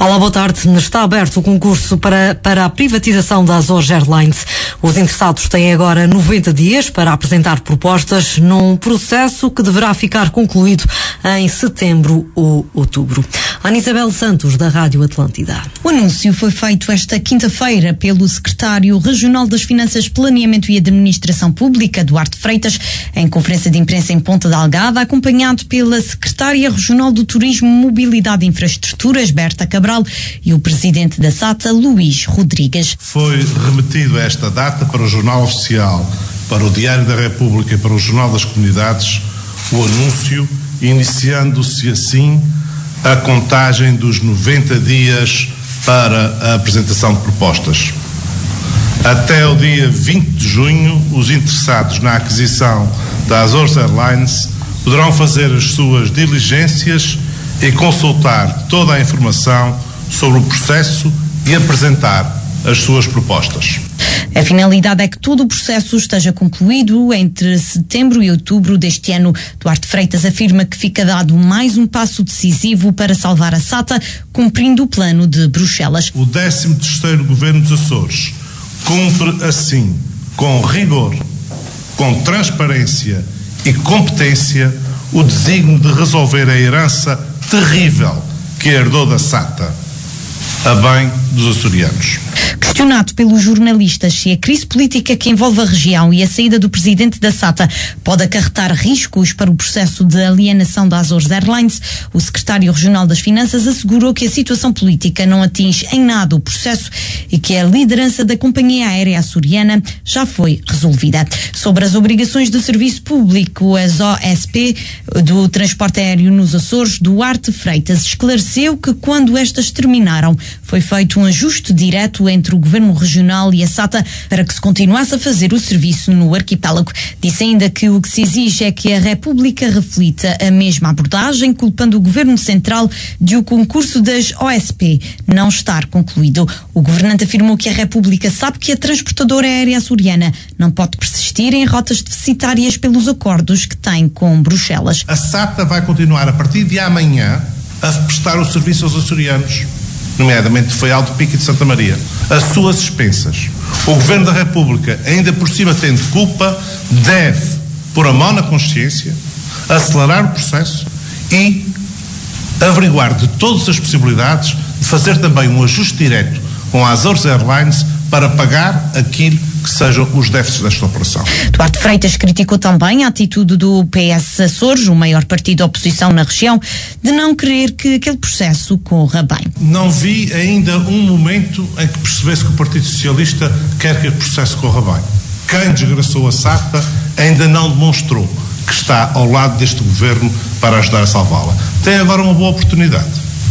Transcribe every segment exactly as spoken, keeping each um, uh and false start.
Olá, boa tarde. Está aberto o concurso para, para a privatização da Azores Airlines. Os interessados têm agora noventa dias para apresentar propostas num processo que deverá ficar concluído em setembro ou outubro. Ana Isabel Santos, da Rádio Atlântida. O anúncio foi feito esta quinta-feira pelo secretário regional das Finanças, Planeamento e Administração Pública, Duarte Freitas, em conferência de imprensa em Ponta da Algada, acompanhado pela secretária regional do Turismo, Mobilidade e Infraestruturas, Berta Cabral, e o presidente da SATA, Luís Rodrigues. Foi remetido a esta data para o Jornal Oficial, para o Diário da República e para o Jornal das Comunidades o anúncio, iniciando-se assim a contagem dos noventa dias para a apresentação de propostas. Até o dia vinte de junho, os interessados na aquisição da Azores Airlines poderão fazer as suas diligências e consultar toda a informação sobre o processo e apresentar as suas propostas. A finalidade é que todo o processo esteja concluído entre setembro e outubro deste ano. Duarte Freitas afirma que fica dado mais um passo decisivo para salvar a SATA, cumprindo o plano de Bruxelas. O décimo terceiro Governo dos Açores cumpre assim, com rigor, com transparência e competência, o desígnio de resolver a herança terrível que herdou da SATA, a bem dos açorianos. Questionado pelos jornalistas se a crise política que envolve a região e a saída do presidente da SATA pode acarretar riscos para o processo de alienação da Azores Airlines, o secretário regional das Finanças assegurou que a situação política não atinge em nada o processo e que a liderança da companhia aérea açoriana já foi resolvida. Sobre as obrigações de serviço público, as O S P do transporte aéreo nos Açores, Duarte Freitas esclareceu que quando estas terminaram, foi feito um ajuste direto entre o Governo Regional e a SATA para que se continuasse a fazer o serviço no arquipélago. Disse ainda que o que se exige é que a República reflita a mesma abordagem, culpando o Governo Central de o concurso das O S P não estar concluído. O governante afirmou que a República sabe que a transportadora aérea açoriana não pode persistir em rotas deficitárias pelos acordos que tem com Bruxelas. A SATA vai continuar a partir de amanhã a prestar o serviço aos açorianos, nomeadamente de Faial de Pico e de Santa Maria, as suas expensas. O Governo da República, ainda por cima tendo culpa, deve pôr a mão na consciência, acelerar o processo e averiguar de todas as possibilidades de fazer também um ajuste direto com a Azores Airlines para pagar aquilo que sejam os déficits desta operação. Duarte Freitas criticou também a atitude do P S Açores, o maior partido de oposição na região, de não querer que aquele processo corra bem. Não vi ainda um momento em que percebesse que o Partido Socialista quer que o processo corra bem. Quem desgraçou a SATA ainda não demonstrou que está ao lado deste governo para ajudar a salvá-la. Tem agora uma boa oportunidade,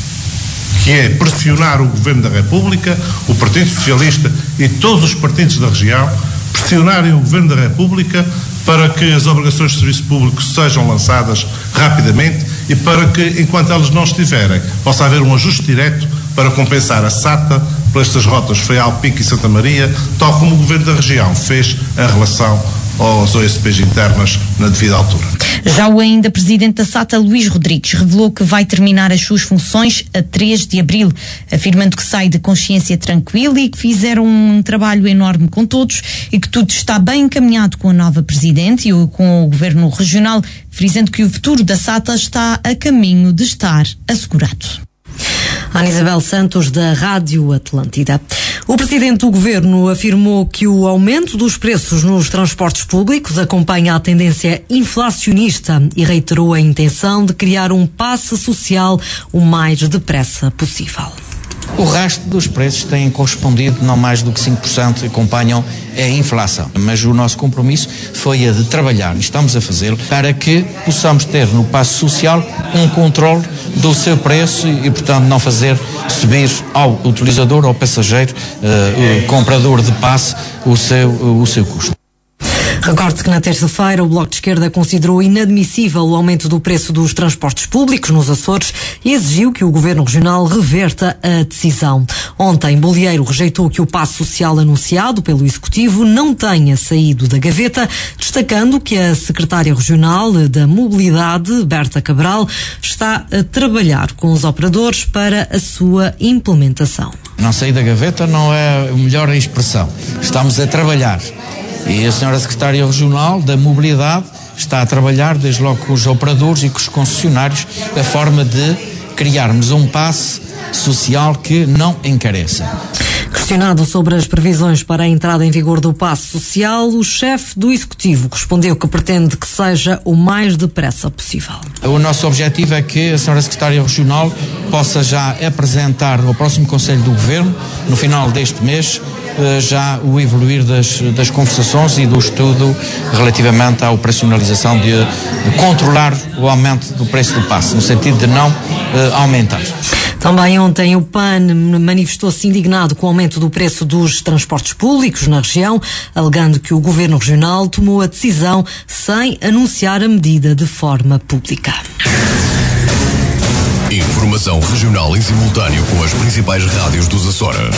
que é pressionar o Governo da República, o Partido Socialista e todos os partidos da região, pressionarem o Governo da República para que as obrigações de serviço público sejam lançadas rapidamente e para que, enquanto elas não estiverem, possa haver um ajuste direto para compensar a SATA por estas rotas Faial, Pico e Santa Maria, tal como o Governo da região fez em relação aos O S Ps internas na devida altura. Já o ainda presidente da SATA, Luís Rodrigues, revelou que vai terminar as suas funções a três de abril, afirmando que sai de consciência tranquila e que fizeram um trabalho enorme com todos e que tudo está bem encaminhado com a nova presidente e com o governo regional, frisando que o futuro da SATA está a caminho de estar assegurado. Ana Isabel Santos, da Rádio Atlântida. O presidente do governo afirmou que o aumento dos preços nos transportes públicos acompanha a tendência inflacionista e reiterou a intenção de criar um passe social o mais depressa possível. O resto dos preços têm correspondido não mais do que cinco por cento, acompanham a inflação. Mas o nosso compromisso foi a de trabalhar, e estamos a fazê-lo, para que possamos ter no passo social um controle do seu preço e, portanto, não fazer subir ao utilizador, ao passageiro, uh, o comprador de passe, o seu, o seu custo. Recorde que na terça-feira o Bloco de Esquerda considerou inadmissível o aumento do preço dos transportes públicos nos Açores e exigiu que o Governo Regional reverta a decisão. Ontem, Bolieiro rejeitou que o passo social anunciado pelo Executivo não tenha saído da gaveta, destacando que a Secretária Regional da Mobilidade, Berta Cabral, está a trabalhar com os operadores para a sua implementação. Não sair da gaveta não é a melhor expressão. Estamos a trabalhar. E a senhora Secretária Regional da Mobilidade está a trabalhar desde logo com os operadores e com os concessionários a forma de criarmos um passe social que não encareça. Questionado sobre as previsões para a entrada em vigor do passe social, o chefe do Executivo respondeu que pretende que seja o mais depressa possível. O nosso objetivo é que a senhora Secretária Regional possa já apresentar ao próximo Conselho do Governo, no final deste mês, já o evoluir das, das conversações e do estudo relativamente à operacionalização de, de controlar o aumento do preço do passe, no sentido de não uh, aumentar. Também ontem o P A N manifestou-se indignado com o aumento do preço dos transportes públicos na região, alegando que o Governo Regional tomou a decisão sem anunciar a medida de forma pública. Informação regional em simultâneo com as principais rádios dos Açores.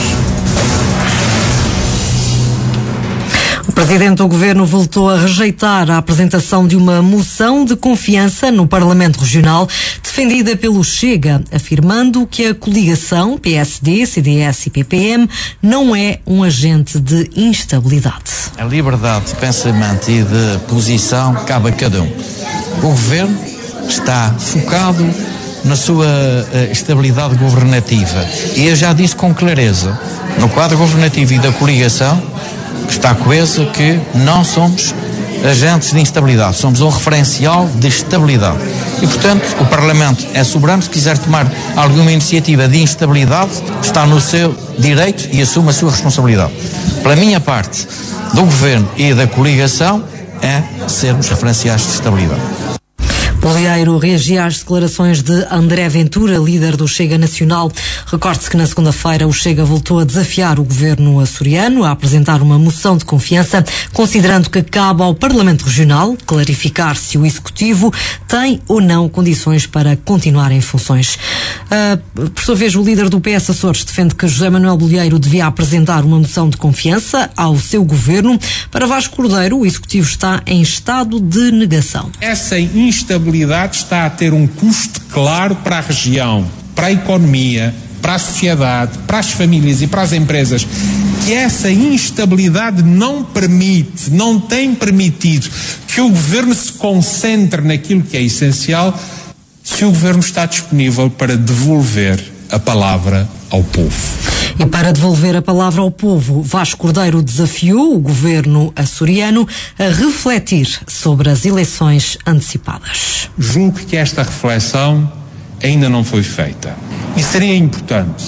O Presidente do Governo voltou a rejeitar a apresentação de uma moção de confiança no Parlamento Regional, defendida pelo Chega, afirmando que a coligação P S D, C D S e P P M não é um agente de instabilidade. A liberdade de pensamento e de posição cabe a cada um. O Governo está focado na sua uh, estabilidade governativa. E eu já disse com clareza, no quadro governativo e da coligação, está coesa que não somos agentes de instabilidade, somos um referencial de estabilidade. E, portanto, o Parlamento é soberano. Se quiser tomar alguma iniciativa de instabilidade, está no seu direito e assume a sua responsabilidade. Pela minha parte, do Governo e da coligação, é sermos referenciais de estabilidade. Bolieiro reagia às declarações de André Ventura, líder do Chega Nacional. Recorde-se que na segunda-feira o Chega voltou a desafiar o governo açoriano a apresentar uma moção de confiança, considerando que cabe ao Parlamento Regional clarificar se o Executivo tem ou não condições para continuar em funções. Uh, por sua vez, o líder do P S Açores defende que José Manuel Bolieiro devia apresentar uma moção de confiança ao seu governo. Para Vasco Cordeiro, o Executivo está em estado de negação. Essa instabilidade está a ter um custo claro para a região, para a economia, para a sociedade, para as famílias e para as empresas. Que essa instabilidade não permite, não tem permitido que o governo se concentre naquilo que é essencial, se o governo está disponível para devolver a palavra ao povo. E para devolver a palavra ao povo, Vasco Cordeiro desafiou o governo açoriano a refletir sobre as eleições antecipadas. Julgo que esta reflexão ainda não foi feita. E seria importante,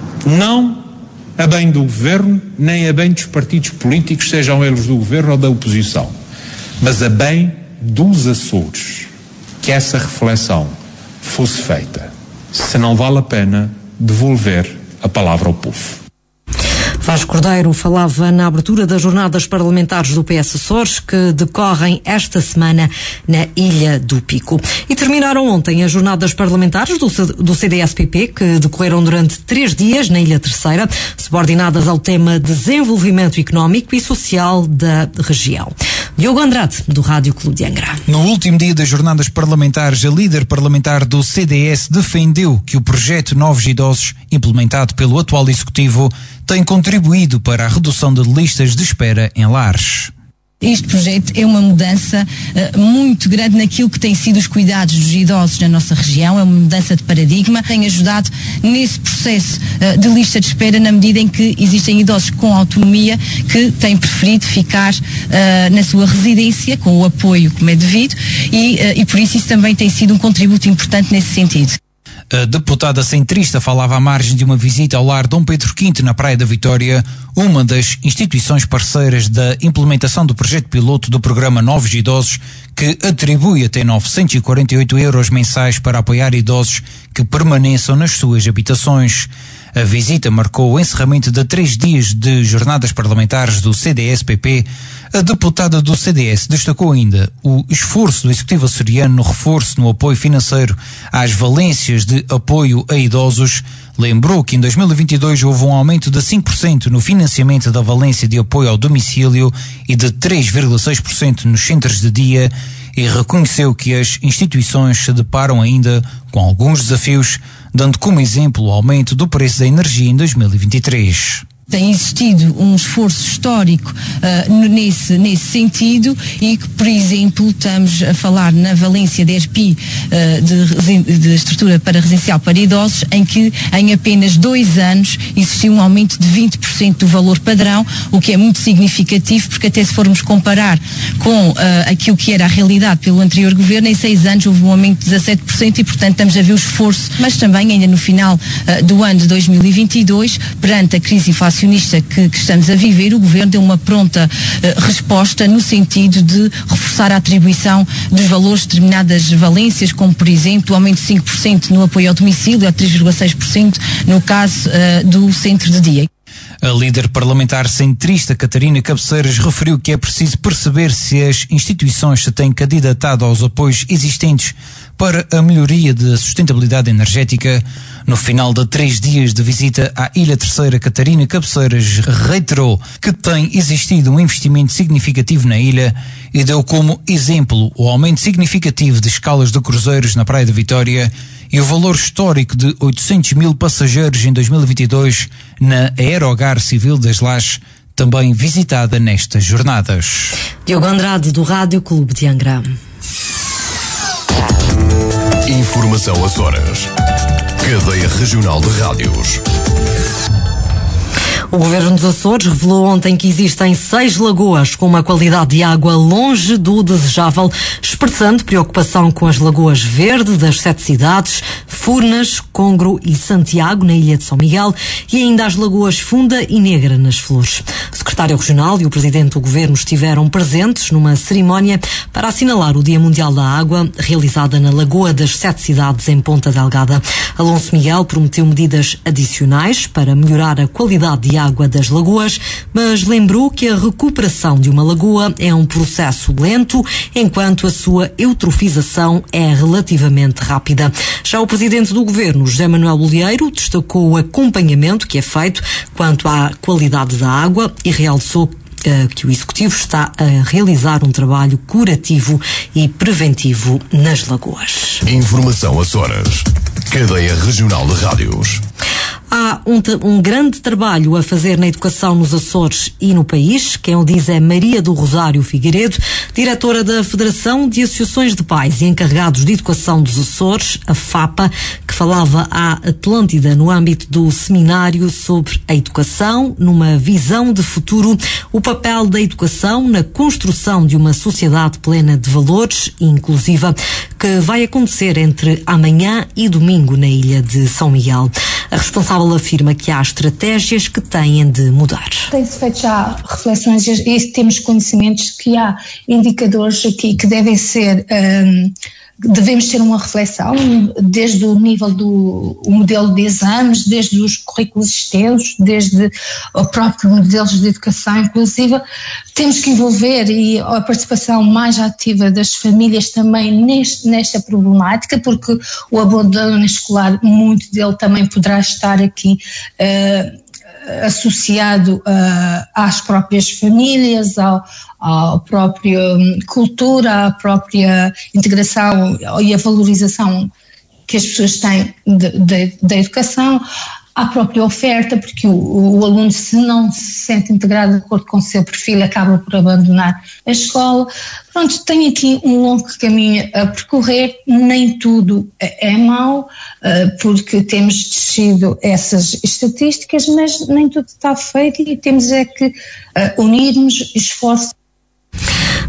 não a bem do governo, nem a bem dos partidos políticos, sejam eles do governo ou da oposição, mas a bem dos Açores, que essa reflexão fosse feita. Se não vale a pena devolver a palavra ao povo. Vasco Cordeiro falava na abertura das jornadas parlamentares do P S Açores, que decorrem esta semana na Ilha do Pico. E terminaram ontem as jornadas parlamentares do, do C D S P P, que decorreram durante três dias na Ilha Terceira, subordinadas ao tema Desenvolvimento Económico e Social da região. Diogo Andrade, do Rádio Clube de Angra. No último dia das jornadas parlamentares, a líder parlamentar do C D S defendeu que o projeto Novos Idosos, implementado pelo atual Executivo, tem contribuído para a redução de listas de espera em lares. Este projeto é uma mudança uh, muito grande naquilo que tem sido os cuidados dos idosos na nossa região, é uma mudança de paradigma, tem ajudado nesse processo uh, de lista de espera, na medida em que existem idosos com autonomia que têm preferido ficar uh, na sua residência, com o apoio como é devido, e, uh, e por isso isso também tem sido um contributo importante nesse sentido. A deputada centrista falava à margem de uma visita ao lar Dom Pedro quinto, na Praia da Vitória, uma das instituições parceiras da implementação do projeto piloto do programa Novos Idosos, que atribui até novecentos e quarenta e oito euros mensais para apoiar idosos que permaneçam nas suas habitações. A visita marcou o encerramento de três dias de jornadas parlamentares do C D S P P. A deputada do C D S destacou ainda o esforço do Executivo açoriano no reforço no apoio financeiro às valências de apoio a idosos. Lembrou que em dois mil e vinte e dois houve um aumento de cinco por cento no financiamento da valência de apoio ao domicílio e de três vírgula seis por cento nos centros de dia, e reconheceu que as instituições se deparam ainda com alguns desafios, dando como exemplo o aumento do preço da energia em dois mil e vinte e três. Tem existido um esforço histórico uh, nesse, nesse sentido e que, por exemplo, estamos a falar na valência da E R P I uh, de, de estrutura para residencial para idosos, em que em apenas dois anos existiu um aumento de vinte por cento do valor padrão, o que é muito significativo, porque até se formos comparar com uh, aquilo que era a realidade pelo anterior governo, em seis anos houve um aumento de dezassete por cento e, portanto, estamos a ver o esforço, mas também ainda no final uh, do ano de dois mil e vinte e dois, perante a crise inflacionista Que, que estamos a viver, o Governo deu uma pronta uh, resposta no sentido de reforçar a atribuição dos valores de determinadas valências, como por exemplo o aumento de cinco por cento no apoio ao domicílio, a três vírgula seis por cento no caso uh, do centro de dia. A líder parlamentar centrista Catarina Cabeceiras referiu que é preciso perceber se as instituições se têm candidatado aos apoios existentes para a melhoria da sustentabilidade energética. No final de três dias de visita à Ilha Terceira, Catarina Cabeceiras reiterou que tem existido um investimento significativo na ilha e deu como exemplo o aumento significativo de escalas de cruzeiros na Praia da Vitória e o valor histórico de oitocentos mil passageiros em dois mil e vinte e dois na Aerogar Civil das Lajes, também visitada nestas jornadas. Diogo Andrade, do Rádio Clube de Angra. Informação Açores. Cadeia Regional de Rádios. O Governo dos Açores revelou ontem que existem seis lagoas com uma qualidade de água longe do desejável, expressando preocupação com as lagoas Verde das sete cidades, Furnas, Congro e Santiago, na Ilha de São Miguel, e ainda as lagoas Funda e Negra, nas Flores. O secretário regional e o presidente do Governo estiveram presentes numa cerimónia para assinalar o Dia Mundial da Água, realizada na Lagoa das Sete Cidades, em Ponta Delgada. Alonso Miguel prometeu medidas adicionais para melhorar a qualidade de água das lagoas, mas lembrou que a recuperação de uma lagoa é um processo lento, enquanto a sua eutrofização é relativamente rápida. Já o presidente do Governo, José Manuel Bolieiro, destacou o acompanhamento que é feito quanto à qualidade da água e realçou uh, que o Executivo está a realizar um trabalho curativo e preventivo nas lagoas. Informação Açores. Cadeia Regional de Rádios. Há um, um grande trabalho a fazer na educação nos Açores e no país. Quem o diz é Maria do Rosário Figueiredo, diretora da Federação de Associações de Pais e Encarregados de Educação dos Açores, a FAPA, que falava à Atlântida no âmbito do seminário sobre a educação numa visão de futuro, o papel da educação na construção de uma sociedade plena de valores e inclusiva, que vai acontecer entre amanhã e domingo na Ilha de São Miguel. A responsável afirma que há estratégias que têm de mudar. Tem-se feito já reflexões e temos conhecimentos que há indicadores aqui que devem ser, um, devemos ter uma reflexão desde o nível do o modelo de exames, desde os currículos extensos, desde o próprio modelo de educação inclusiva. Temos que envolver e a participação mais ativa das famílias também neste, nesta problemática, porque o abandono escolar, muito dele também poderá estar aqui uh, associado uh, às próprias famílias, ao, à própria cultura, à própria integração e a valorização que as pessoas têm da educação, à própria oferta, porque o, o aluno, se não se sente integrado de acordo com o seu perfil, acaba por abandonar a escola. Pronto, tem aqui um longo caminho a percorrer, nem tudo é mau, porque temos descido essas estatísticas, mas nem tudo está feito e temos é que unirmos esforços.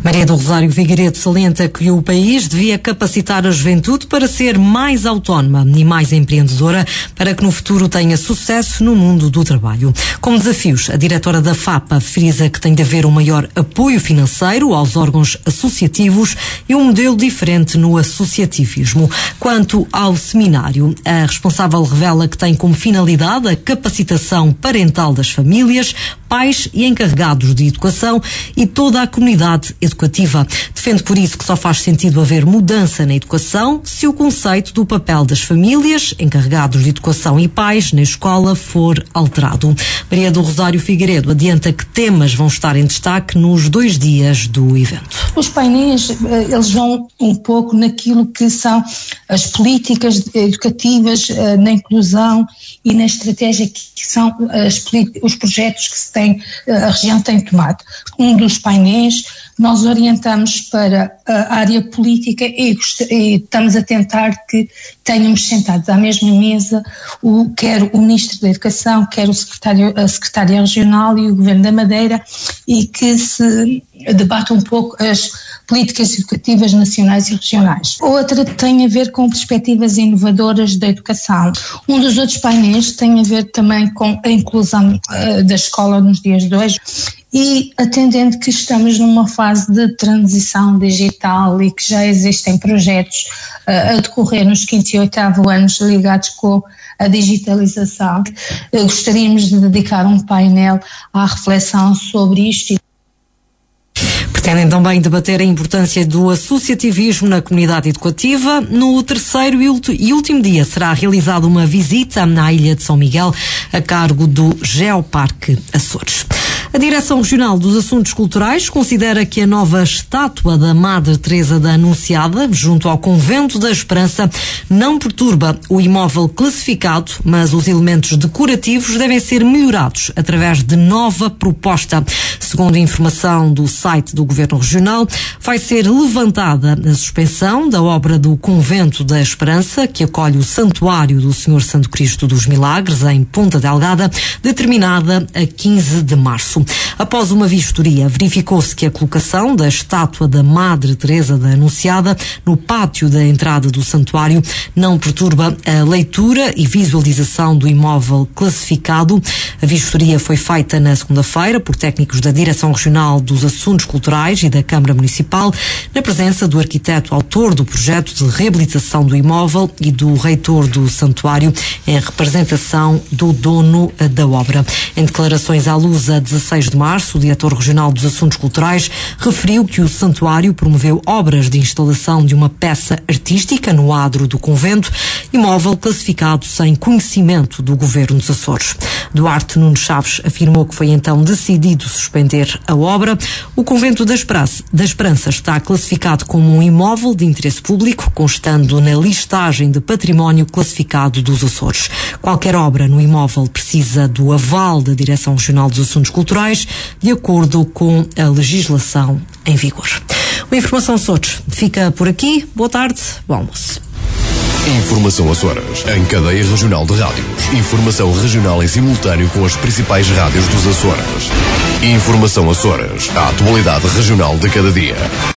Maria do Rosário Figueiredo salienta que o país devia capacitar a juventude para ser mais autónoma e mais empreendedora, para que no futuro tenha sucesso no mundo do trabalho. Como desafios, a diretora da FAPA frisa que tem de haver um maior apoio financeiro aos órgãos associativos e um modelo diferente no associativismo. Quanto ao seminário, a responsável revela que tem como finalidade a capacitação parental das famílias, pais e encarregados de educação e toda a comunidade educativa. Defende por isso que só faz sentido haver mudança na educação se o conceito do papel das famílias, encarregados de educação e pais na escola for alterado. Maria do Rosário Figueiredo adianta que temas vão estar em destaque nos dois dias do evento. Os painéis, eles vão um pouco naquilo que são as políticas educativas na inclusão e na estratégia que são as, os projetos que se tem, a região tem tomado. Um dos painéis nós orientamos para a área política e, e estamos a tentar que tenhamos sentados à mesma mesa o, quer o Ministro da Educação, quer o secretário, a Secretária Regional e o Governo da Madeira, e que se debata um pouco as políticas educativas nacionais e regionais. Outra tem a ver com perspectivas inovadoras da educação. Um dos outros painéis tem a ver também com a inclusão uh, da escola nos dias de hoje, e atendendo que estamos numa fase de transição digital e que já existem projetos uh, a decorrer nos quinto e oitavo anos ligados com a digitalização, uh, gostaríamos de dedicar um painel à reflexão sobre isto. Pretendem também debater a importância do associativismo na comunidade educativa. No terceiro e último dia será realizada uma visita na Ilha de São Miguel a cargo do Geoparque Açores. A Direção Regional dos Assuntos Culturais considera que a nova estátua da Madre Teresa da Anunciada, junto ao Convento da Esperança, não perturba o imóvel classificado, mas os elementos decorativos devem ser melhorados através de nova proposta. Segundo a informação do site do Governo Regional, vai ser levantada a suspensão da obra do Convento da Esperança, que acolhe o Santuário do Senhor Santo Cristo dos Milagres, em Ponta Delgada, determinada a quinze de março. Após uma vistoria, verificou-se que a colocação da estátua da Madre Teresa da Anunciada no pátio da entrada do santuário não perturba a leitura e visualização do imóvel classificado. A vistoria foi feita na segunda-feira por técnicos da Direção Regional dos Assuntos Culturais e da Câmara Municipal, na presença do arquiteto autor do projeto de reabilitação do imóvel e do reitor do santuário, em representação do dono da obra. Em declarações à luz a dezasseis de março, o diretor regional dos Assuntos Culturais referiu que o santuário promoveu obras de instalação de uma peça artística no adro do convento, imóvel classificado sem conhecimento do Governo dos Açores. Duarte Nunes Chaves afirmou que foi então decidido suspender a obra. O Convento da Esperança, da Esperança está classificado como um imóvel de interesse público, constando na listagem de património classificado dos Açores. Qualquer obra no imóvel precisa do aval da Direção Regional dos Assuntos Culturais, de acordo com a legislação em vigor. A Informação Açores fica por aqui. Boa tarde, bom almoço. Informação Açores, em cadeia regional de rádios. Informação regional em simultâneo com as principais rádios dos Açores. Informação Açores, a atualidade regional de cada dia.